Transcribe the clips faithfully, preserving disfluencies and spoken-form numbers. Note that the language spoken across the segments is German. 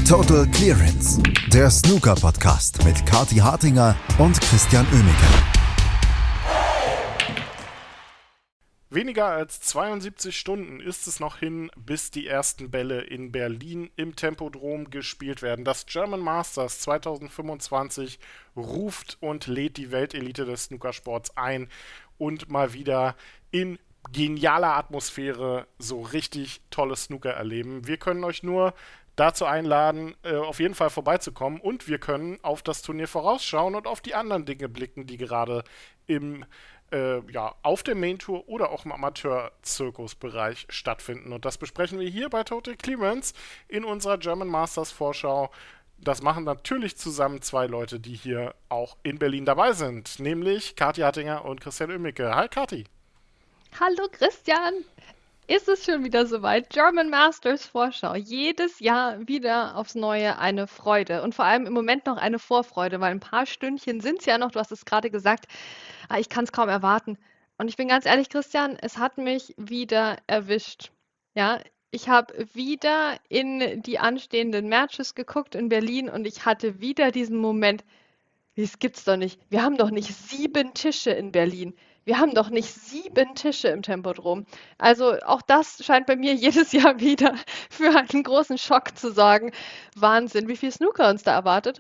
Total Clearance, der Snooker-Podcast mit Kathi Hartinger und Christian Oemeke. Weniger als zweiundsiebzig Stunden ist es noch hin, bis die ersten Bälle in Berlin im Tempodrom gespielt werden. Das German Masters zwanzig fünfundzwanzig ruft und lädt die Weltelite des Snookersports ein und mal wieder in genialer Atmosphäre so richtig tolles Snooker erleben. Wir können euch nur dazu einladen, äh, auf jeden Fall vorbeizukommen, und wir können auf das Turnier vorausschauen und auf die anderen Dinge blicken, die gerade im äh, ja, auf der Main Tour oder auch im Amateur-Zirkusbereich stattfinden. Und das besprechen wir hier bei Total Clearance in unserer German Masters Vorschau. Das machen natürlich zusammen zwei Leute, die hier auch in Berlin dabei sind, nämlich Kathi Hartinger und Christian Oemeke. Hi Kathi. Hallo Christian, ist es schon wieder soweit? German Masters Vorschau. Jedes Jahr wieder aufs Neue eine Freude und vor allem im Moment noch eine Vorfreude, weil ein paar Stündchen sind es ja noch, du hast es gerade gesagt, ah, ich kann es kaum erwarten. Und ich bin ganz ehrlich, Christian, es hat mich wieder erwischt. Ja, ich habe wieder in die anstehenden Matches geguckt in Berlin und ich hatte wieder diesen Moment, das gibt's doch nicht. Wir haben doch nicht sieben Tische in Berlin. Wir haben doch nicht sieben Tische im Tempodrom. Also auch das scheint bei mir jedes Jahr wieder für einen großen Schock zu sorgen. Wahnsinn, wie viel Snooker uns da erwartet.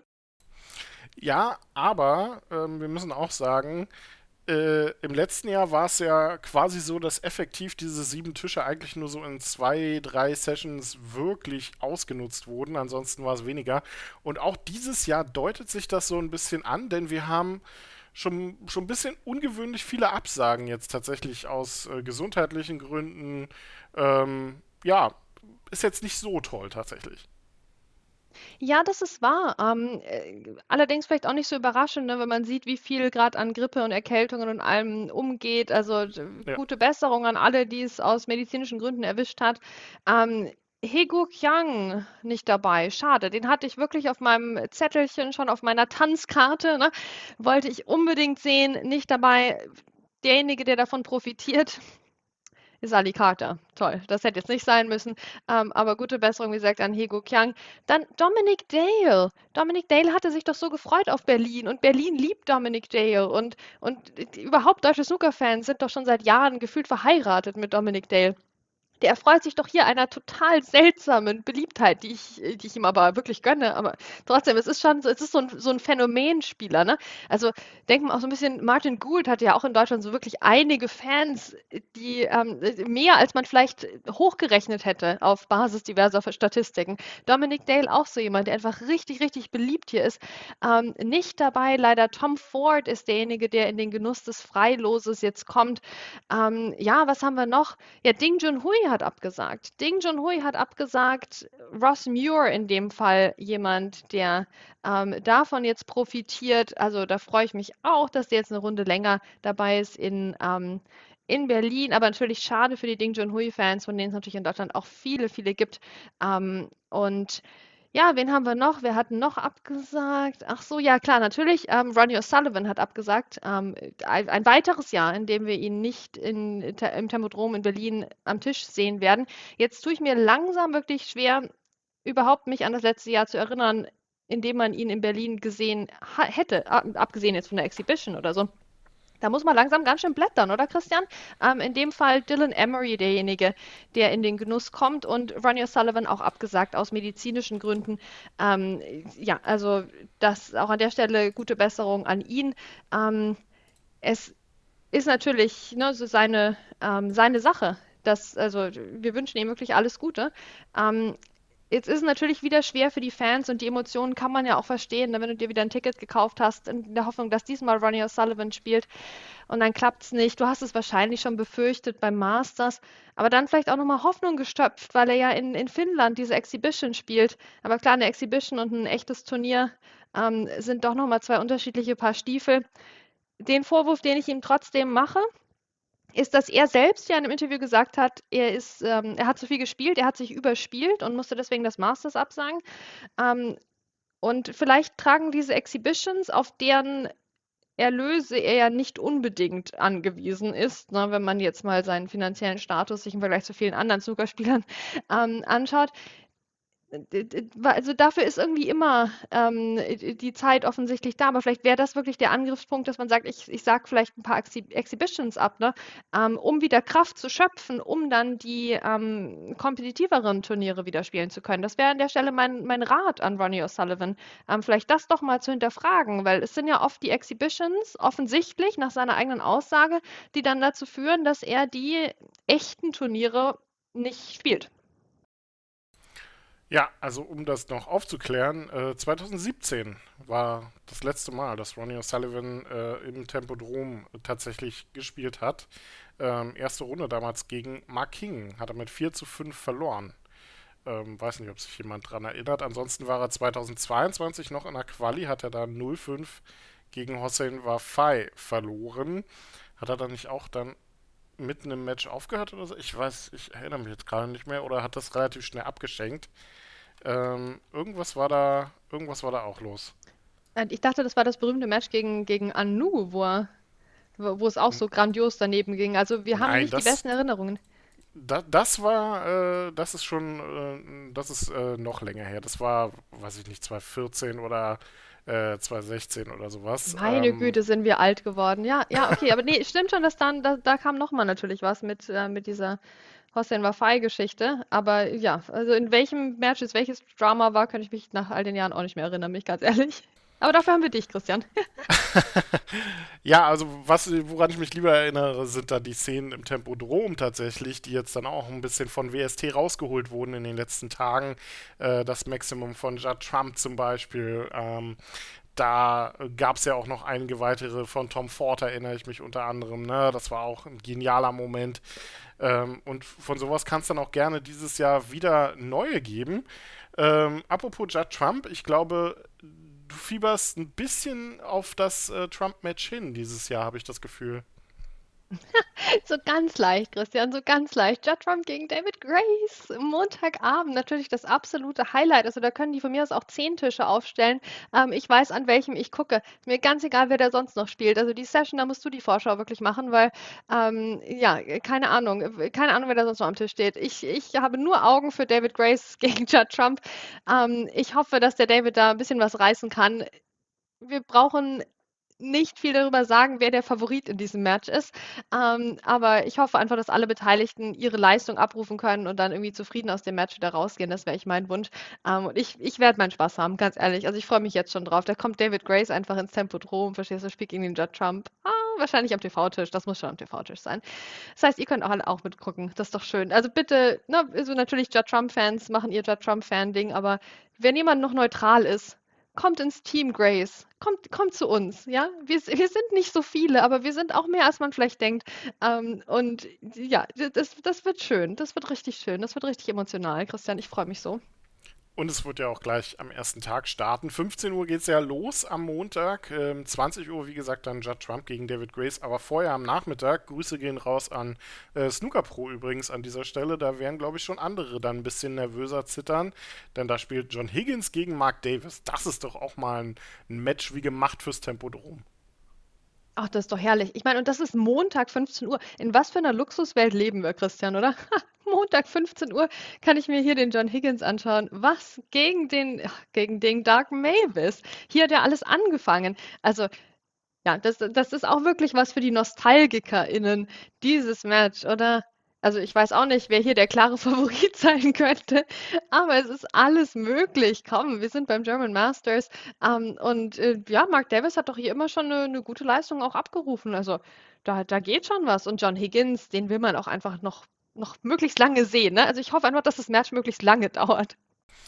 Ja, aber ähm, wir müssen auch sagen, äh, im letzten Jahr war es ja quasi so, dass effektiv diese sieben Tische eigentlich nur so in zwei, drei Sessions wirklich ausgenutzt wurden. Ansonsten war es weniger. Und auch dieses Jahr deutet sich das so ein bisschen an, denn wir haben schon, schon ein bisschen ungewöhnlich viele Absagen jetzt tatsächlich aus äh, gesundheitlichen Gründen. Ähm, ja, ist jetzt nicht so toll tatsächlich. Ja, das ist wahr. Ähm, äh, allerdings vielleicht auch nicht so überraschend, ne, wenn man sieht, wie viel gerade an Grippe und Erkältungen und allem umgeht. Also d- Ja. gute Besserung an alle, die es aus medizinischen Gründen erwischt hat. Ähm, Hegu Kyang nicht dabei. Schade. Den hatte ich wirklich auf meinem Zettelchen, schon auf meiner Tanzkarte. Ne? Wollte ich unbedingt sehen. Nicht dabei. Derjenige, der davon profitiert, ist Ali Carter. Toll. Das hätte jetzt nicht sein müssen. Ähm, aber gute Besserung, wie gesagt, an Hego Kyang. Dann Dominic Dale. Dominic Dale hatte sich doch so gefreut auf Berlin. Und Berlin liebt Dominic Dale. Und, und überhaupt deutsche Snooker-Fans sind doch schon seit Jahren gefühlt verheiratet mit Dominic Dale. Der erfreut sich doch hier einer total seltsamen Beliebtheit, die ich, die ich ihm aber wirklich gönne. Aber trotzdem, es ist schon so, es ist so ein, so ein Phänomenspieler, ne? Also denkt man auch so ein bisschen, Martin Gould hatte ja auch in Deutschland so wirklich einige Fans, die ähm, mehr als man vielleicht hochgerechnet hätte auf Basis diverser Statistiken. Dominic Dale auch so jemand, der einfach richtig, richtig beliebt hier ist. Ähm, nicht dabei, leider Tom Ford ist derjenige, der in den Genuss des Freiloses jetzt kommt. Ähm, ja, was haben wir noch? Ja, Ding Junhui hat abgesagt. Ding Junhui hat abgesagt. Ross Muir in dem Fall jemand, der ähm, davon jetzt profitiert. Also da freue ich mich auch, dass der jetzt eine Runde länger dabei ist in, ähm, in Berlin. Aber natürlich schade für die Ding Junhui-Fans, von denen es natürlich in Deutschland auch viele, viele gibt. Ähm, und ja, wen haben wir noch? Wer hat noch abgesagt? Ach so, ja klar, natürlich. Ähm, Ronnie O'Sullivan hat abgesagt. Ähm, ein, ein weiteres Jahr, in dem wir ihn nicht in, im Tempodrom in Berlin am Tisch sehen werden. Jetzt tue ich mir langsam wirklich schwer, überhaupt mich an das letzte Jahr zu erinnern, in dem man ihn in Berlin gesehen ha hätte, abgesehen jetzt von der Exhibition oder so. Da muss man langsam ganz schön blättern, oder Christian? Ähm, in dem Fall Dylan Emery, derjenige, der in den Genuss kommt, und Ronnie O'Sullivan auch abgesagt aus medizinischen Gründen. Ähm, ja, also das auch an der Stelle gute Besserung an ihn. Ähm, es ist natürlich, ne, so seine, ähm, seine Sache. Das, also wir wünschen ihm wirklich alles Gute. Ähm, Jetzt ist es natürlich wieder schwer für die Fans, und die Emotionen kann man ja auch verstehen, ne, wenn du dir wieder ein Ticket gekauft hast, in der Hoffnung, dass diesmal Ronnie O'Sullivan spielt, und dann klappt es nicht. Du hast es wahrscheinlich schon befürchtet beim Masters, aber dann vielleicht auch nochmal Hoffnung gestopft, weil er ja in, in Finnland diese Exhibition spielt. Aber klar, eine Exhibition und ein echtes Turnier ähm, sind doch nochmal zwei unterschiedliche Paar Stiefel. Den Vorwurf, den ich ihm trotzdem mache, ist, dass er selbst ja in einem Interview gesagt hat, er ist, ähm, er hat zu viel gespielt, er hat sich überspielt und musste deswegen das Masters absagen. Ähm, und vielleicht tragen diese Exhibitions, auf deren Erlöse er ja nicht unbedingt angewiesen ist, ne, wenn man jetzt mal seinen finanziellen Status sich im Vergleich zu vielen anderen Snookerspielern ähm, anschaut. Also dafür ist irgendwie immer ähm, die Zeit offensichtlich da, aber vielleicht wäre das wirklich der Angriffspunkt, dass man sagt, ich, ich sage vielleicht ein paar Exhi- Exhibitions ab, ne? Ähm, um wieder Kraft zu schöpfen, um dann die ähm, kompetitiveren Turniere wieder spielen zu können. Das wäre an der Stelle mein, mein Rat an Ronnie O'Sullivan, ähm, vielleicht das doch mal zu hinterfragen, weil es sind ja oft die Exhibitions, offensichtlich nach seiner eigenen Aussage, die dann dazu führen, dass er die echten Turniere nicht spielt. Ja, also um das noch aufzuklären, äh, zwanzig siebzehn war das letzte Mal, dass Ronnie O'Sullivan äh, im Tempodrom tatsächlich gespielt hat. Ähm, erste Runde damals gegen Mark King, hat er mit vier zu fünf verloren. Ähm, weiß nicht, ob sich jemand dran erinnert. Ansonsten war er zweitausendzweiundzwanzig noch in der Quali, hat er da null fünf gegen Hossein Wafai verloren. Hat er dann nicht auch dann mitten im Match aufgehört oder so? Ich weiß, ich erinnere mich jetzt gerade nicht mehr. Oder hat das relativ schnell abgeschenkt? Ähm, irgendwas war da, irgendwas war da auch los. Äh, Ich dachte, das war das berühmte Match gegen, gegen Anu, wo, er, wo, wo es auch so grandios daneben ging. Also wir haben Nein, nicht die das, besten Erinnerungen. da, das war, äh, das ist schon, äh, das ist äh, noch länger her. Das war, weiß ich nicht, zwanzig vierzehn oder äh, zwanzig sechzehn oder sowas. Meine Ähm, Güte, sind wir alt geworden. Ja, ja, okay, aber nee, stimmt schon, dass dann, da, da kam nochmal natürlich was mit, äh, mit dieser Hossein Wafai-Geschichte. Aber ja, also in welchem Match es welches Drama war, kann ich mich nach all den Jahren auch nicht mehr erinnern, mich ganz ehrlich. Aber dafür haben wir dich, Christian. Ja, also was, woran ich mich lieber erinnere, sind da die Szenen im Tempodrom tatsächlich, die jetzt dann auch ein bisschen von W S T rausgeholt wurden in den letzten Tagen. Äh, das Maximum von Judd Trump zum Beispiel. Ähm, da gab es ja auch noch einige weitere von Tom Ford, erinnere ich mich unter anderem. Ne? Das war auch ein genialer Moment. Ähm, und von sowas kann es dann auch gerne dieses Jahr wieder neue geben. Ähm, apropos Judd Trump, ich glaube, du fieberst ein bisschen auf das äh, Trump-Match hin dieses Jahr, habe ich das Gefühl. So ganz leicht, Christian, so ganz leicht. Judd Trump gegen David Grace. Montagabend natürlich das absolute Highlight. Also da können die von mir aus auch zehn Tische aufstellen. Ähm, ich weiß, an welchem ich gucke. Ist mir ganz egal, wer da sonst noch spielt. Also die Session, da musst du die Vorschau wirklich machen, weil, ähm, ja, keine Ahnung. Keine Ahnung, wer da sonst noch am Tisch steht. Ich, ich habe nur Augen für David Grace gegen Judd Trump. Ähm, ich hoffe, dass der David da ein bisschen was reißen kann. Wir brauchen nicht viel darüber sagen, wer der Favorit in diesem Match ist. Ähm, aber ich hoffe einfach, dass alle Beteiligten ihre Leistung abrufen können und dann irgendwie zufrieden aus dem Match wieder rausgehen. Das wäre echt mein Wunsch. Ähm, und ich, ich werde meinen Spaß haben, ganz ehrlich. Also ich freue mich jetzt schon drauf. Da kommt David Grace einfach ins Tempodrom, verstehst du, spielt gegen den Judd Trump. Ah, wahrscheinlich am T V-Tisch. Das muss schon am T V-Tisch sein. Das heißt, ihr könnt auch alle auch mitgucken. Das ist doch schön. Also bitte, ne, also natürlich Judd Trump-Fans machen ihr Judd Trump-Fan-Ding, aber wenn jemand noch neutral ist, kommt ins Team Grace. Kommt, kommt zu uns, ja? Wir, wir sind nicht so viele, aber wir sind auch mehr, als man vielleicht denkt. Ähm, und ja, das, das wird schön. Das wird richtig schön. Das wird richtig emotional. Christian, ich freue mich so. Und es wird ja auch gleich am ersten Tag starten. fünfzehn Uhr geht es ja los am Montag. Ähm, zwanzig Uhr, wie gesagt, dann Judd Trump gegen David Grace. Aber vorher am Nachmittag, Grüße gehen raus an äh, Snooker Pro übrigens an dieser Stelle. Da werden, glaube ich, schon andere dann ein bisschen nervöser zittern. Denn da spielt John Higgins gegen Mark Davis. Das ist doch auch mal ein, ein Match wie gemacht fürs Tempodrom. Ach, das ist doch herrlich. Ich meine, und das ist Montag fünfzehn Uhr. In was für einer Luxuswelt leben wir, Christian, oder? Montag fünfzehn Uhr kann ich mir hier den John Higgins anschauen. Was gegen den, ach, gegen den Dark Mavis? Hier hat ja alles angefangen. Also ja, das das ist auch wirklich was für die NostalgikerInnen, dieses Match, oder? Also ich weiß auch nicht, wer hier der klare Favorit sein könnte, aber es ist alles möglich. Komm, wir sind beim German Masters. Ähm, und äh, ja, Mark Davis hat doch hier immer schon eine, eine gute Leistung auch abgerufen. Also da, da geht schon was. Und John Higgins, den will man auch einfach noch, noch möglichst lange sehen. Ne? Also ich hoffe einfach, dass das Match möglichst lange dauert.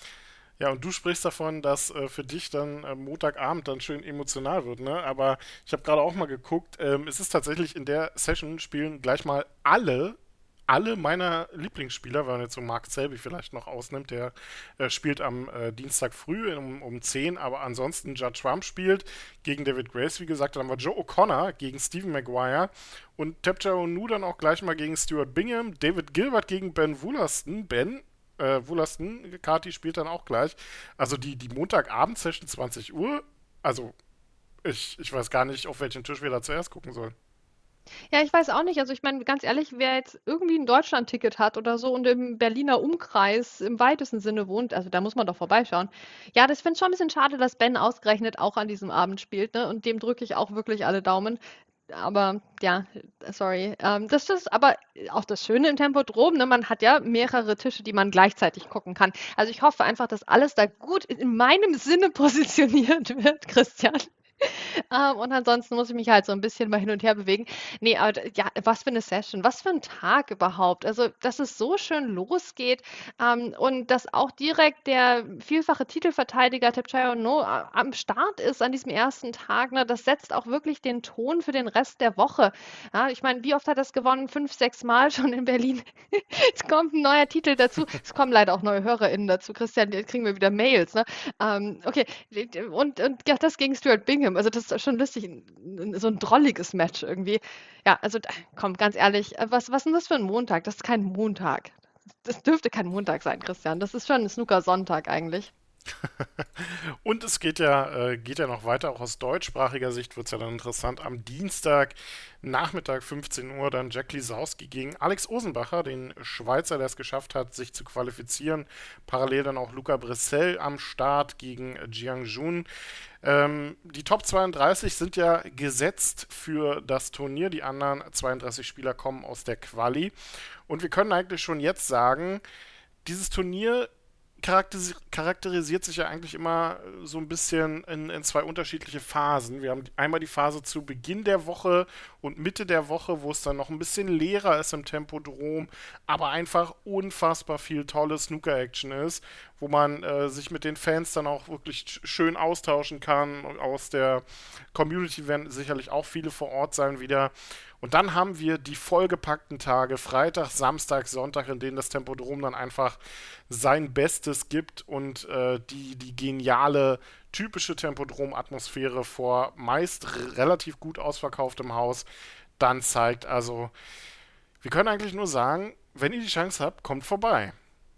Ja, und du sprichst davon, dass äh, für dich dann äh, Montagabend dann schön emotional wird, ne? Aber ich habe gerade auch mal geguckt, ähm, es ist tatsächlich in der Session spielen gleich mal alle, alle meiner Lieblingsspieler, wenn man jetzt so Mark Selby vielleicht noch ausnimmt, der äh, spielt am äh, Dienstag früh um, um zehn, aber ansonsten Judd Trump spielt gegen David Grace, wie gesagt, dann haben wir Joe O'Connor gegen Stephen Maguire und Tapja Onu dann auch gleich mal gegen Stuart Bingham, David Gilbert gegen Ben Woolaston, Ben äh, Woolaston, Kati spielt dann auch gleich. Also die, die Montagabend-Session zwanzig Uhr, also ich, ich weiß gar nicht, auf welchen Tisch wir da zuerst gucken sollen. Ja, ich weiß auch nicht. Also ich meine, ganz ehrlich, wer jetzt irgendwie ein Deutschland-Ticket hat oder so und im Berliner Umkreis im weitesten Sinne wohnt, also da muss man doch vorbeischauen. Ja, das finde ich schon ein bisschen schade, dass Ben ausgerechnet auch an diesem Abend spielt, ne? Und dem drücke ich auch wirklich alle Daumen. Aber ja, sorry. Ähm, das ist aber auch das Schöne im Tempodrom, ne? Man hat ja mehrere Tische, die man gleichzeitig gucken kann. Also ich hoffe einfach, dass alles da gut in meinem Sinne positioniert wird, Christian. Ähm, und ansonsten muss ich mich halt so ein bisschen mal hin und her bewegen. Ne, aber d ja, was für eine Session, was für ein Tag überhaupt. Also, dass es so schön losgeht, ähm, und dass auch direkt der vielfache Titelverteidiger Tapchayo No a am Start ist an diesem ersten Tag, ne? Das setzt auch wirklich den Ton für den Rest der Woche. Ja, ich meine, wie oft hat er's gewonnen? fünf, sechs Mal schon in Berlin. Es kommt ein neuer Titel dazu. Es kommen leider auch neue HörerInnen dazu. Christian, jetzt kriegen wir wieder Mails, ne? Ähm, okay, und, und ja, das gegen Stuart Bingham. Also das ist schon lustig, so ein drolliges Match irgendwie. Ja, also da- komm, ganz ehrlich, äh, was, was ist denn das für ein Montag? Das ist kein Montag. Das dürfte kein Montag sein, Christian. Das ist schon ein Snooker-Sonntag eigentlich. Und es geht ja, äh, geht ja noch weiter, auch aus deutschsprachiger Sicht wird es ja dann interessant. Am Dienstag, Nachmittag fünfzehn Uhr, dann Jack Lisowski gegen Alex Osenbacher, den Schweizer, der es geschafft hat, sich zu qualifizieren. Parallel dann auch Luca Bressel am Start gegen Jiang Jun. Ähm, die Top zweiunddreißig sind ja gesetzt für das Turnier. Die anderen zweiunddreißig Spieler kommen aus der Quali. Und wir können eigentlich schon jetzt sagen, dieses Turnier charakteris charakterisiert sich ja eigentlich immer so ein bisschen in, in zwei unterschiedliche Phasen. Wir haben einmal die Phase zu Beginn der Woche und Mitte der Woche, wo es dann noch ein bisschen leerer ist im Tempodrom, aber einfach unfassbar viel tolle Snooker-Action ist, wo man äh, sich mit den Fans dann auch wirklich sch- schön austauschen kann. Und aus der Community werden sicherlich auch viele vor Ort sein wieder. Und dann haben wir die vollgepackten Tage, Freitag, Samstag, Sonntag, in denen das Tempodrom dann einfach sein Bestes gibt und äh, die, die geniale, typische Tempodrom-Atmosphäre vor meist r- relativ gut ausverkauftem Haus dann zeigt. Also, wir können eigentlich nur sagen, wenn ihr die Chance habt, kommt vorbei.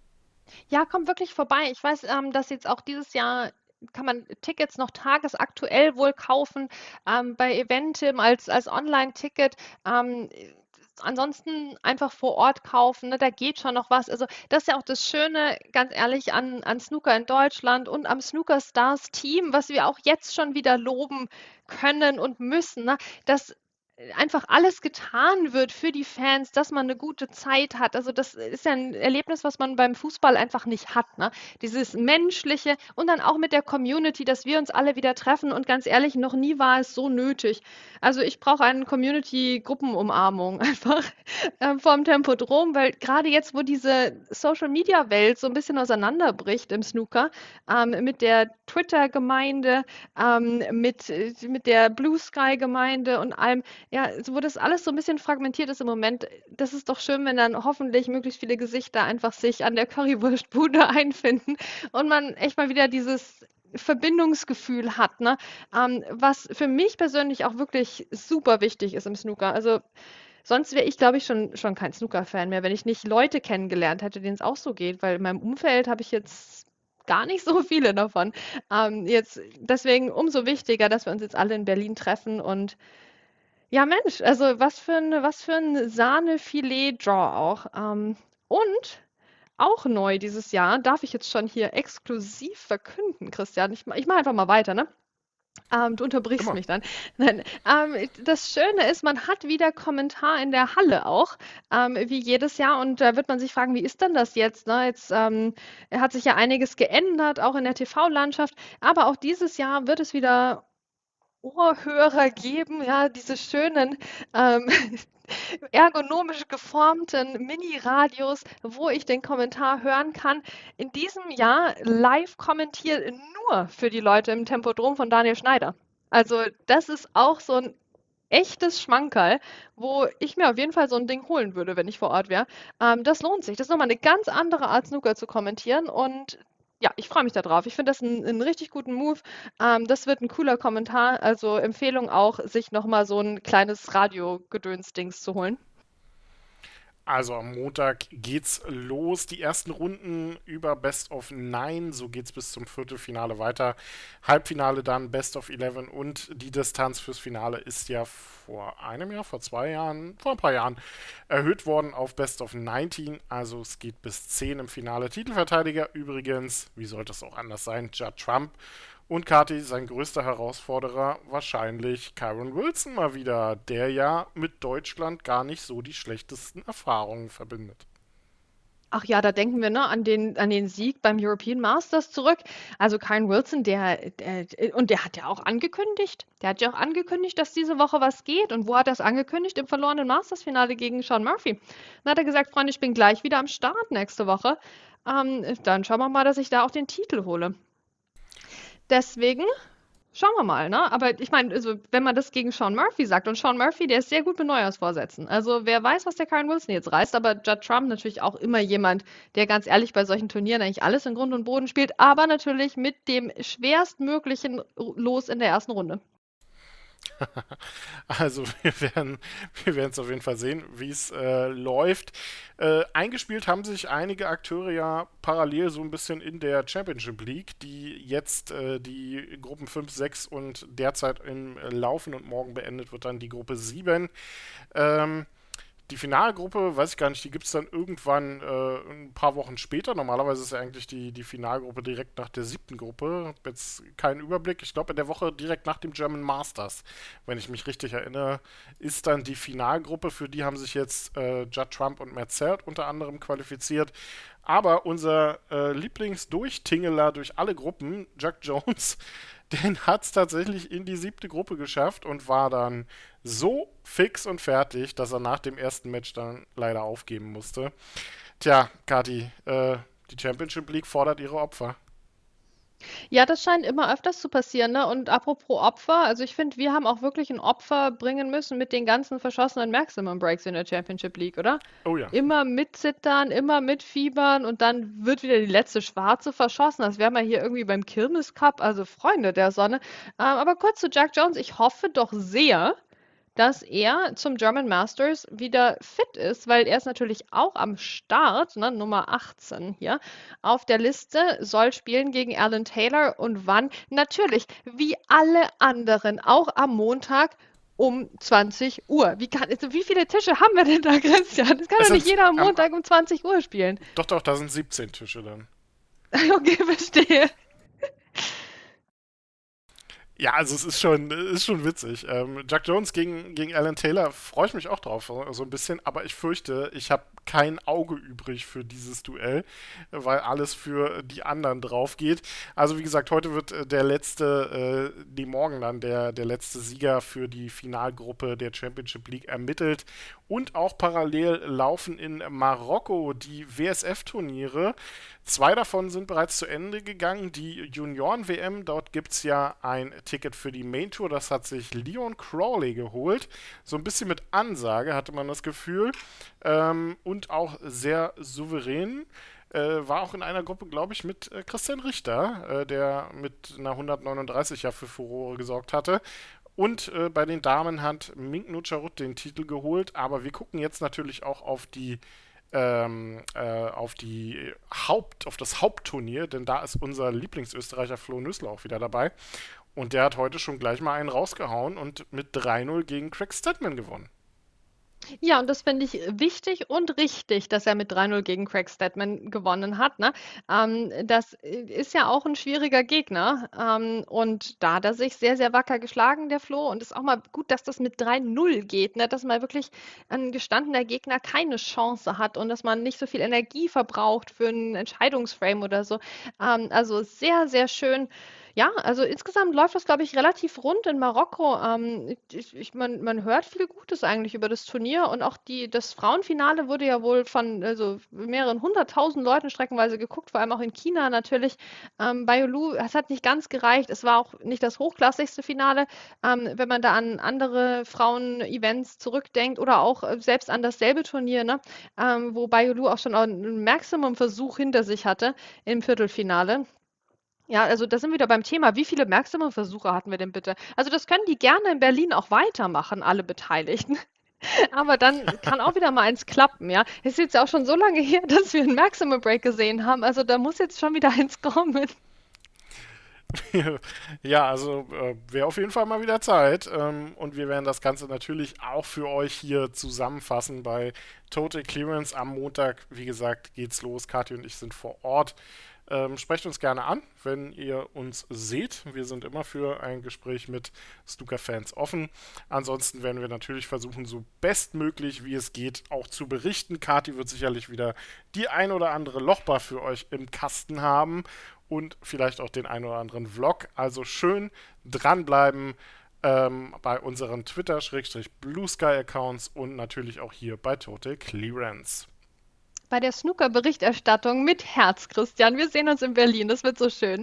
Ja, kommt wirklich vorbei. Ich weiß, ähm, dass jetzt auch dieses Jahr kann man Tickets noch tagesaktuell wohl kaufen, ähm, bei Eventim als, als Online-Ticket. Ähm, ansonsten einfach vor Ort kaufen, ne, da geht schon noch was. Also das ist ja auch das Schöne, ganz ehrlich, an, an Snooker in Deutschland und am Snooker Stars Team, was wir auch jetzt schon wieder loben können und müssen, ne, dass einfach alles getan wird für die Fans, dass man eine gute Zeit hat. Also das ist ja ein Erlebnis, was man beim Fußball einfach nicht hat, ne? Dieses Menschliche und dann auch mit der Community, dass wir uns alle wieder treffen und ganz ehrlich, noch nie war es so nötig. Also ich brauche eine Community-Gruppenumarmung einfach ähm, vom Tempodrom, weil gerade jetzt, wo diese Social-Media-Welt so ein bisschen auseinanderbricht im Snooker, ähm, mit der Twitter-Gemeinde, ähm, mit, äh, mit der Blue Sky-Gemeinde und allem, ja, so wo das alles so ein bisschen fragmentiert ist im Moment, das ist doch schön, wenn dann hoffentlich möglichst viele Gesichter einfach sich an der Currywurstbude einfinden und man echt mal wieder dieses Verbindungsgefühl hat, ne? Ähm, was für mich persönlich auch wirklich super wichtig ist im Snooker. Also sonst wäre ich, glaube ich, schon, schon kein Snooker-Fan mehr, wenn ich nicht Leute kennengelernt hätte, denen es auch so geht, weil in meinem Umfeld habe ich jetzt gar nicht so viele davon. Ähm, jetzt deswegen umso wichtiger, dass wir uns jetzt alle in Berlin treffen und ja, Mensch, also was für ein, was für ein Sahnefilet-Draw auch. Ähm, und auch neu dieses Jahr, darf ich jetzt schon hier exklusiv verkünden, Christian. Ich, ma- ich mache einfach mal weiter, ne? Ähm, du unterbrichst Immer. mich dann. Nein, ähm, das Schöne ist, man hat wieder Kommentar in der Halle auch, ähm, wie jedes Jahr. Und da wird man sich fragen, wie ist denn das jetzt? Ne? Jetzt ähm, hat sich ja einiges geändert, auch in der T V-Landschaft. Aber auch dieses Jahr wird es wieder Ohrhörer geben, ja, diese schönen ähm, ergonomisch geformten Mini-Radios, wo ich den Kommentar hören kann. In diesem Jahr live kommentiert nur für die Leute im Tempodrom von Daniel Schneider. Also das ist auch so ein echtes Schmankerl, wo ich mir auf jeden Fall so ein Ding holen würde, wenn ich vor Ort wäre. Ähm, das lohnt sich. Das ist nochmal eine ganz andere Art, Snooker zu kommentieren und ja, ich freue mich da drauf. Ich finde das einen, einen richtig guten Move. Ähm, das wird ein cooler Kommentar. Also Empfehlung auch, sich nochmal so ein kleines Radio-Gedöns-Dings zu holen. Also am Montag geht's los. Die ersten Runden über Best of Nine. So geht's bis zum Viertelfinale weiter. Halbfinale dann Best of Eleven und die Distanz fürs Finale ist ja vor einem Jahr, vor zwei Jahren, vor ein paar Jahren erhöht worden auf Best of neunzehn. Also es geht bis zehn im Finale. Titelverteidiger übrigens, wie sollte es auch anders sein, Judd Trump. Und Kati, sein größter Herausforderer, wahrscheinlich Kyron Wilson mal wieder, der ja mit Deutschland gar nicht so die schlechtesten Erfahrungen verbindet. Ach ja, da denken wir, ne, an den, an den Sieg beim European Masters zurück. Also Kyle Wilson, der, der, und der hat ja auch angekündigt, der hat ja auch angekündigt, dass diese Woche was geht. Und wo hat er es angekündigt? Im verlorenen Masters-Finale gegen Shaun Murphy. Dann hat er gesagt, Freunde, ich bin gleich wieder am Start nächste Woche. Ähm, dann schauen wir mal, dass ich da auch den Titel hole. Deswegen schauen wir mal, ne? Aber ich meine, also, wenn man das gegen Shaun Murphy sagt, und Shaun Murphy, der ist sehr gut mit Neujahrsvorsätzen. Also wer weiß, was der Kyron Wilson jetzt reißt, aber Judd Trump natürlich auch immer jemand, der ganz ehrlich bei solchen Turnieren eigentlich alles in Grund und Boden spielt, aber natürlich mit dem schwerstmöglichen Los in der ersten Runde. Also wir werden wir werden es auf jeden Fall sehen, wie es äh, läuft. Äh, eingespielt haben sich einige Akteure ja parallel so ein bisschen in der Championship League, die jetzt äh, die Gruppen fünf, sechs und derzeit im Laufen und morgen beendet wird dann die Gruppe sieben. Ähm, Die Finalgruppe, weiß ich gar nicht, die gibt es dann irgendwann äh, ein paar Wochen später. Normalerweise ist ja eigentlich die, die Finalgruppe direkt nach der siebten Gruppe. Hab jetzt keinen Überblick. Ich glaube, in der Woche direkt nach dem German Masters, wenn ich mich richtig erinnere, ist dann die Finalgruppe. Für die haben sich jetzt äh, Judd Trump und Matt Selt unter anderem qualifiziert. Aber unser äh, Lieblingsdurchtingeler durch alle Gruppen, Jack Jones, den hat es tatsächlich in die siebte Gruppe geschafft und war dann so fix und fertig, dass er nach dem ersten Match dann leider aufgeben musste. Tja, Kathi, äh, die Championship League fordert ihre Opfer. Ja, das scheint immer öfters zu passieren, ne? Und apropos Opfer, also ich finde, wir haben auch wirklich ein Opfer bringen müssen mit den ganzen verschossenen Maximum Breaks in der Championship League, oder? Oh ja. Immer mitzittern, immer mitfiebern und dann wird wieder die letzte Schwarze verschossen. Das wäre mal hier irgendwie beim Kirmes Cup, also Freunde der Sonne. Ähm, aber kurz zu Jack Jones, ich hoffe doch sehr, dass er zum German Masters wieder fit ist, weil er ist natürlich auch am Start, ne, Nummer achtzehn hier, auf der Liste, soll spielen gegen Alan Taylor und wann? Natürlich, wie alle anderen, auch am Montag um zwanzig Uhr. Wie, kann, also wie viele Tische haben wir denn da, Christian? Das kann Es doch nicht sind, jeder am ähm, Montag um zwanzig Uhr spielen. doch, doch, da sind siebzehn Tische dann. Okay, verstehe. Ja, also es ist schon, ist schon witzig. Ähm, Jack Jones gegen, gegen Alan Taylor freue ich mich auch drauf, so so ein bisschen, aber ich fürchte, ich habe kein Auge übrig für dieses Duell, weil alles für die anderen drauf geht. Also wie gesagt, heute wird äh, der letzte, äh, die morgen dann der, der letzte Sieger für die Finalgruppe der Championship League ermittelt und auch parallel laufen in Marokko die W S F-Turniere. Zwei davon sind bereits zu Ende gegangen. Die Junioren-W M, dort gibt es ja ein Ticket für die Main Tour. Das hat sich Leon Crawley geholt. So ein bisschen mit Ansage hatte man das Gefühl. Ähm, und auch sehr souverän. Äh, war auch in einer Gruppe, glaube ich, mit äh, Christian Richter, äh, der mit einer hundertneununddreißig ja für Furore gesorgt hatte. Und äh, bei den Damen hat Mink Nucharut den Titel geholt. Aber wir gucken jetzt natürlich auch auf die ähm, äh, auf die Haupt, auf das Hauptturnier, denn da ist unser Lieblingsösterreicher Flo Nüssler auch wieder dabei. Und der hat heute schon gleich mal einen rausgehauen und mit drei null gegen Craig Stedman gewonnen. Ja, und das finde ich wichtig und richtig, dass er mit drei null gegen Craig Stedman gewonnen hat, ne? Ähm, das ist ja auch ein schwieriger Gegner. Ähm, und da hat er sich sehr, sehr wacker geschlagen, der Flo. Und es ist auch mal gut, dass das mit drei null geht, ne? Dass mal wirklich ein gestandener Gegner keine Chance hat und dass man nicht so viel Energie verbraucht für einen Entscheidungsframe oder so. Ähm, also sehr, sehr schön. Ja, also insgesamt läuft das, glaube ich, relativ rund in Marokko. Ähm, ich, ich, man, man hört viel Gutes eigentlich über das Turnier und auch die, das Frauenfinale wurde ja wohl von also mehreren hunderttausend Leuten streckenweise geguckt, vor allem auch in China natürlich. Ähm, bei Yolu, es hat nicht ganz gereicht. Es war auch nicht das hochklassigste Finale, ähm, wenn man da an andere Frauen-Events zurückdenkt oder auch äh, selbst an dasselbe Turnier, ne? Ähm, wo Bayulu auch schon einen Maximum-Versuch hinter sich hatte im Viertelfinale. Ja, also da sind wir wieder beim Thema. Wie viele Maximum-Versuche hatten wir denn bitte? Also das können die gerne in Berlin auch weitermachen, alle Beteiligten. Aber dann kann auch wieder mal eins klappen, ja. Es ist jetzt auch schon so lange her, dass wir einen Maximum Break gesehen haben. Also da muss jetzt schon wieder eins kommen. Ja, also äh, wäre auf jeden Fall mal wieder Zeit. Ähm, und wir werden das Ganze natürlich auch für euch hier zusammenfassen bei Total Clearance am Montag. Wie gesagt, geht's los. Kathi und ich sind vor Ort. Ähm, sprecht uns gerne an, wenn ihr uns seht. Wir sind immer für ein Gespräch mit Snooker-Fans offen. Ansonsten werden wir natürlich versuchen, so bestmöglich wie es geht, auch zu berichten. Kathi wird sicherlich wieder die ein oder andere Lochbar für euch im Kasten haben und vielleicht auch den ein oder anderen Vlog. Also schön dranbleiben ähm, bei unseren Twitter-Blue Sky-Accounts und natürlich auch hier bei Total Clearance. Bei der Snooker-Berichterstattung mit Herz, Christian. Wir sehen uns in Berlin, das wird so schön.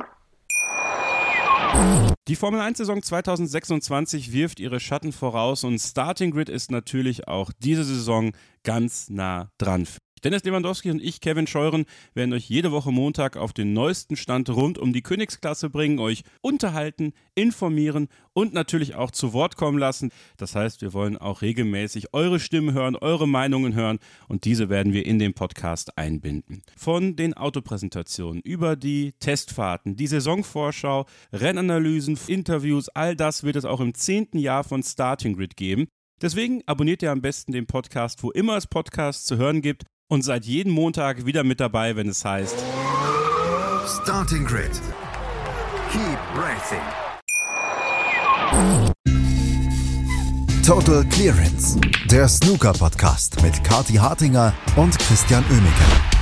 Die Formel eins Saison zwanzig sechsundzwanzig wirft ihre Schatten voraus und Starting Grid ist natürlich auch diese Saison ganz nah dran. Dennis Lewandowski und ich, Kevin Scheuren, werden euch jede Woche Montag auf den neuesten Stand rund um die Königsklasse bringen, euch unterhalten, informieren und natürlich auch zu Wort kommen lassen. Das heißt, wir wollen auch regelmäßig eure Stimmen hören, eure Meinungen hören und diese werden wir in den Podcast einbinden. Von den Autopräsentationen über die Testfahrten, die Saisonvorschau, Rennanalysen, Interviews, all das wird es auch im zehnten Jahr von Starting Grid geben. Deswegen abonniert ihr am besten den Podcast, wo immer es Podcasts zu hören gibt. Und seid jeden Montag wieder mit dabei, wenn es heißt Starting Grid. Keep racing. Total Clearance. Der Snooker-Podcast mit Kathi Hartinger und Christian Oemeke.